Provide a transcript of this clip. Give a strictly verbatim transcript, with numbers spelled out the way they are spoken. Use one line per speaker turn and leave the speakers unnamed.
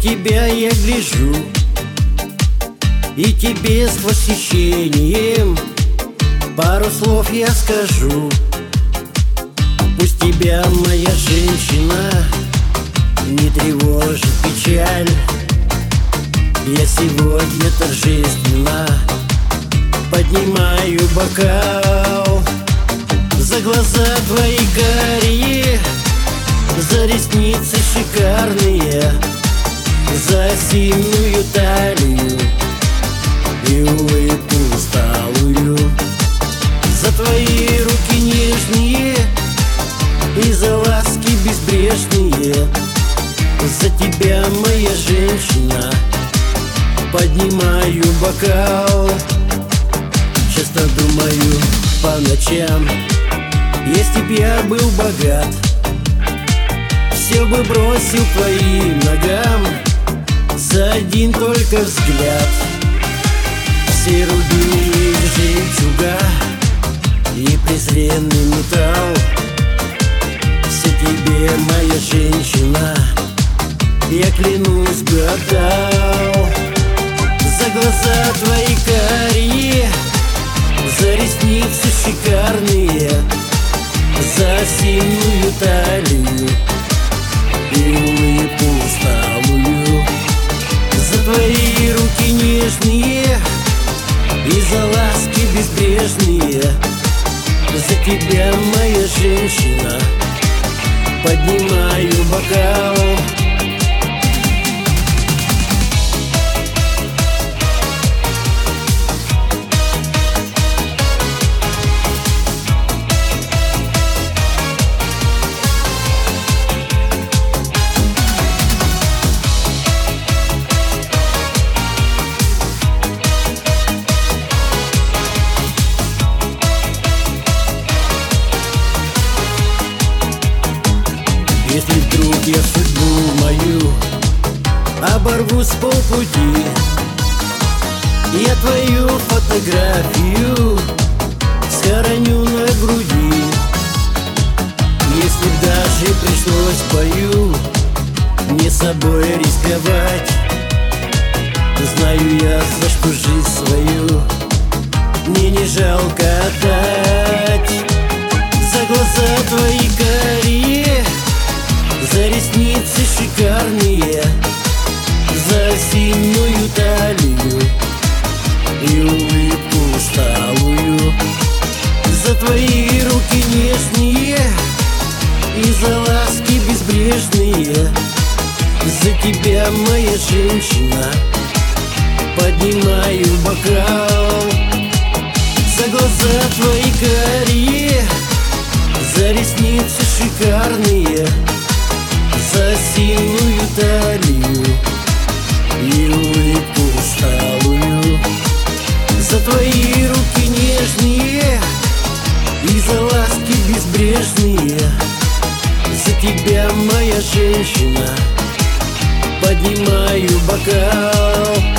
тебя я гляжу, и тебе с восхищением пару слов я скажу. Пусть тебя, моя женщина, не тревожит печаль. Я сегодня торжественно поднимаю бокал за глаза твои карие, за ресницы шикарные, за сильную талию и улыбку усталую, за твои руки нежные и за ласки безбрежные. За тебя, моя женщина, поднимаю бокал. Часто думаю по ночам, если б я был богат, все бы бросил к твоим ногам за один только взгляд. Все рубины жемчуга и презренный металл, все тебе, моя женщина, я клянусь бы отдал. За глаза твои карие, за ресницы шикарные, за сильную талию и улыбку усталую, за твои руки нежные и за ласки безбрежные. За тебя, моя женщина, поднимаю бокал. Если вдруг я судьбу мою оборву с полпути, я твою фотографию схороню на груди. Если б даже пришлось в бою мне собой рисковать, знаю я, за что жизнь свою мне не жалко отдать. За глаза твои карие, за ресницы шикарные, за сильную талию и улыбку усталую, за твои руки нежные и за ласки безбрежные. За тебя, моя женщина, поднимаю бокал. За глаза твои карие, за ресницы шикарные, за сильную талию и улыбку усталую, за твои руки нежные и за ласки безбрежные. За тебя, моя женщина, поднимаю бокал.